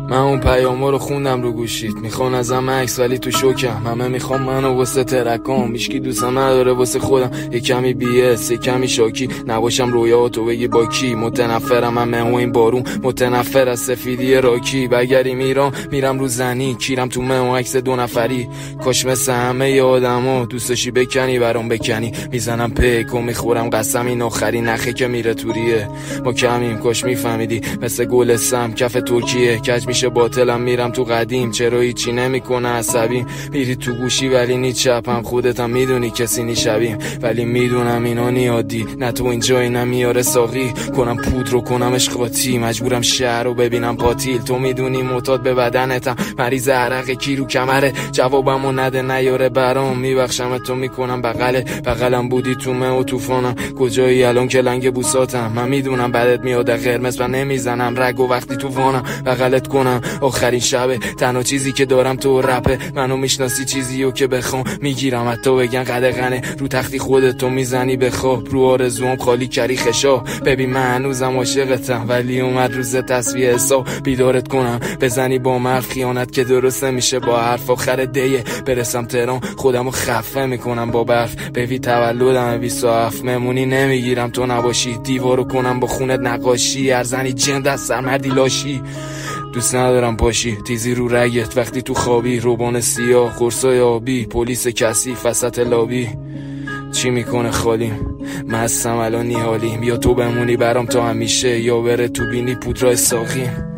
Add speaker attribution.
Speaker 1: من اون پیامو رو خوندم رو گوشید، میخوان ازم عکس ولی تو شوکم، همه میخوام منو واسه ترکام، هیچکی دوستم نداره واسه خودم، یه کمی بی‌اس یه کمی شاکی، نباشم رویاتو بگی با کی، متنفرم همه و این بارون، متنفر از سفیدی راکی، بگریم ایران میرم رو زنی، کیرم تو مه و عکس 2 نفری، کاش مثل همه آدما دوستشی بکنی برام بکنی، میزنم پیک و میخورم قسم این آخری نخه که میره توریه، ما کمیم کاش میفهمیدی، مثل گل سم کف ترکیه، کج میشه باطلم میرم تو قدیم، چرا هیچی نمیکنه عصبیم، میری تو گوشی ولی نی چپم، خودتم میدونی کسی نی شبیم، ولی میدونم اینا نی عادی، نه تو اینجایی نمیاره ساقی، کنم پودر رو کنم اشقاطی، مجبورم شهر رو ببینم پاتیل، تو میدونی معتاد به بدنتم، مریض عرق کی رو کمره، جوابمو نده نیاره برام، میبخشم تو میکنم بغلم بودی تو مه و طوفانم، کجایی الان که لنگ بوساتم، من میدونم بدت میاد قرمز و نمیزنم رگ و وقتی تو وانم بغلت کنم، آخرین شبه تنها چیزی که دارم تو رپه، منو میشناسی چیزیو که بخوام میگیرم، حتی بگن قدغنه رو تختی خودتو میزنی بخواب، رو آرزوام خالی کری خشا، ببین من هنوزم عاشقتم ولی اومد روز تصفیه حساب، بیدارت کنم بزنی با من خیانت که درست نمیشه با حرف، آخر دیه برسم تهران خودمو خفه میکنم با برف، ببی تولدم 27 مهمونی نمیگیرم تو نباشی، دیوارو کنم با خونت نقاشی، ارزنی جند از سرمردی لاشی، دوست ندارم پاشی تیزی رو رگت وقتی تو خوابی، روبان سیاه قرصای آبی، پلیس کثیف وسط لابی، چی میکنه خالیم مستم الان نیحالیم، یا تو بمونی برام تا همیشه یا بره تو بینی پودرای ساقیم.